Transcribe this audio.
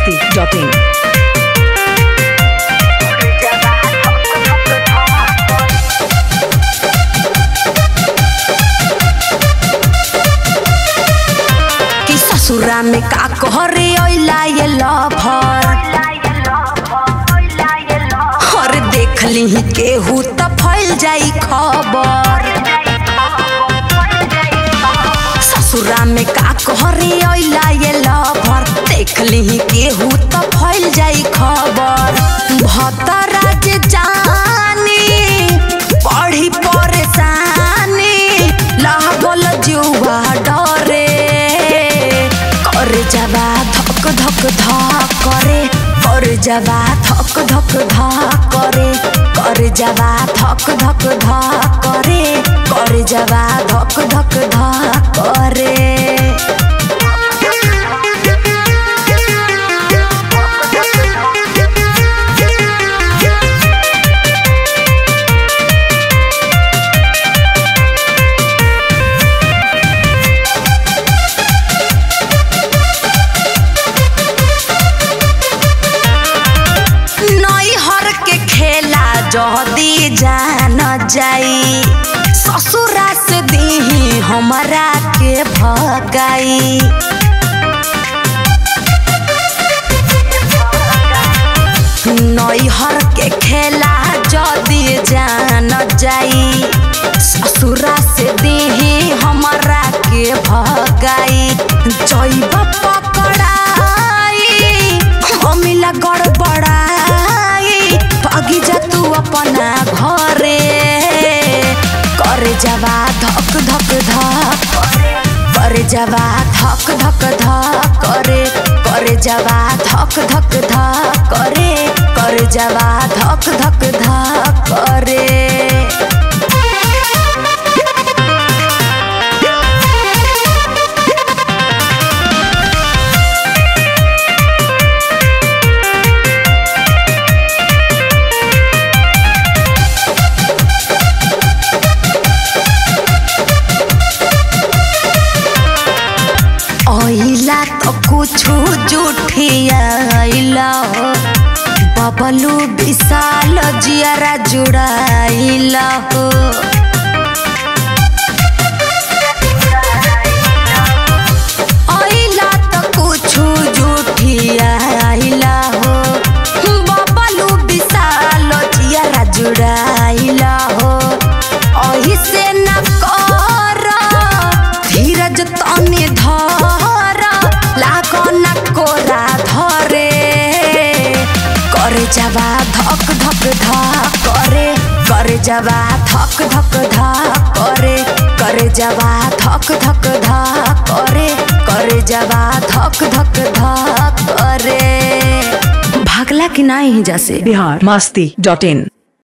masti.in। कि ससुरा में का कहरे ओइला ये लभर और देख ली केहू त फैल जाई खबर। ससुरा में का कहरे ओइला ये लभर देख ली केहू त फैल जाई खबर। भतरा जे जानी पढ़ी परेशानी लागल जुआ डरे करे जवा धक धक धक करे करे जवा धक धक धक करे करे जवा धक धक धक करे करे जवा धक धक धक करे। जदी जान जाई ससुरा से दीही हमरा के भगाई। नैहर के खेला जदी जान जाई ससुरा से दीही हमरा के भगाई। जैब पकड़ाई हमिला गड़बड़ाई भागी जा तू अपना घरे करे जवा धक धक धक करे जवा धक धक धक करे करे जवा धक धक धक करे करे जवा धक धक धक करे। आइला तो कुछ जुठियाइला बबलू विशाल जियारा जुड़ाइला हो। आइला तो कुछ जुठियाइला हो बबलू विशाल जियारा जुड़ाइला हो। अही से न कर धीरज तनी धर लागन कोरा धरे करे जवा धक धक धक करे करे जवा धक धक धक करे करे जवा धक धक धक करे करे जवा धक धक धक करे। भागला कि नहीं जैसे biharmasti.in।